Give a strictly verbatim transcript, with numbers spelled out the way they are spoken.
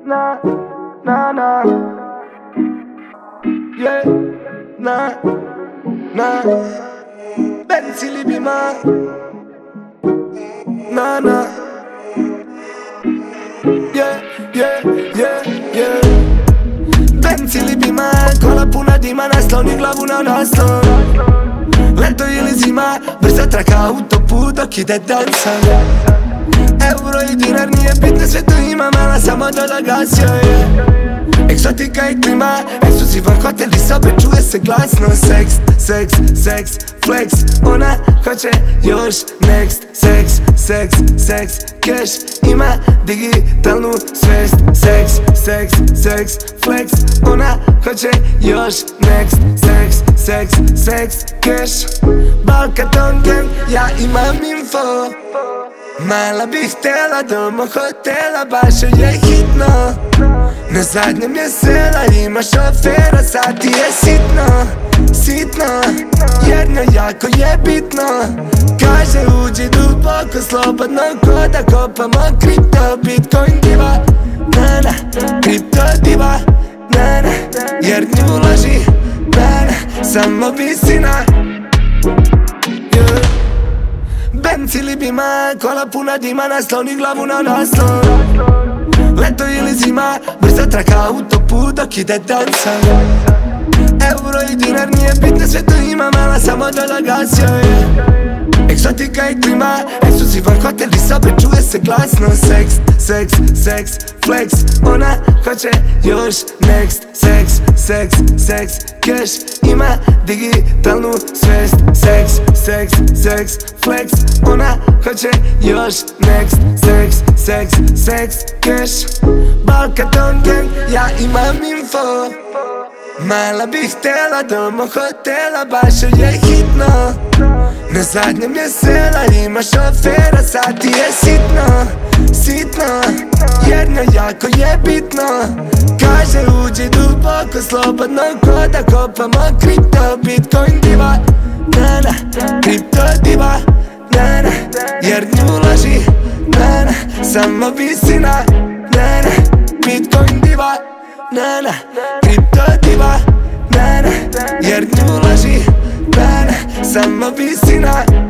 na, na, na. Yeah, na, na. Benzi Libima, na, na. Yeah, yeah, yeah, yeah. Benzi Libima, con la puna di mana sloni glavu na naslon. Leto ili zima, brzo traka autoput, oči te dansa. Euro i dinar nije bitno, sve to ima mala, samo doda gasio je. Egzotika i klima, ekskluzivan hotel i sobe, čuje se glasno. Seks, seks, seks, flex, ona hoće još next. Seks, seks, seks, cash, ima digitalnu svest. Seks, seks, seks, flex, ona hoće još next. Seks, seks, seks, cash, Balkaton gang, ja imam info. Mala bih htjela do mog hotela, baš joj je hitno. Na zadnjem je sela, ima šofera, sad ti je sitno, sitno. Jedno jako je bitno, kaže uđi duboko, slobodno ko da kopamo kripto. Bitcoin diva, na na, kripto diva, na na. Jer nju loži, na na, samo visina. Yeah. Benzi Libima, kola puna dima, nasloni glavu na naslon. Leto ili zima, brzo traka autoput, dok ide dansa. Euro i dinar nije bitno, sve to ima mala, samo doda gasio je. Egzotika i klima, ekskluzivan hotel i sobe, čuje se glasno. Seks, seks, seks, flex, ona hoće još next. Seks, seks, seks, cash, ima digitalnu svest. Seks, seks, seks, flex, ona hoće još next. Seks, seks, seks, cash, Balkaton gang, ja imam info. Mala bih htjela do mog hotela, baš joj je hitno. Na zadnjem je sela, ima šofera, sad ti je sitno, sitno. Jedno jako je bitno, kaže uđi duboko, slobodno ko da kopamo kripto. Bitcoin diva, na na, kripto diva, na na. Jer nju loži, na na, samo visina, na na. Bitcoin diva, na na, kripto diva, na na. Jer nju loži, na na, samo visina.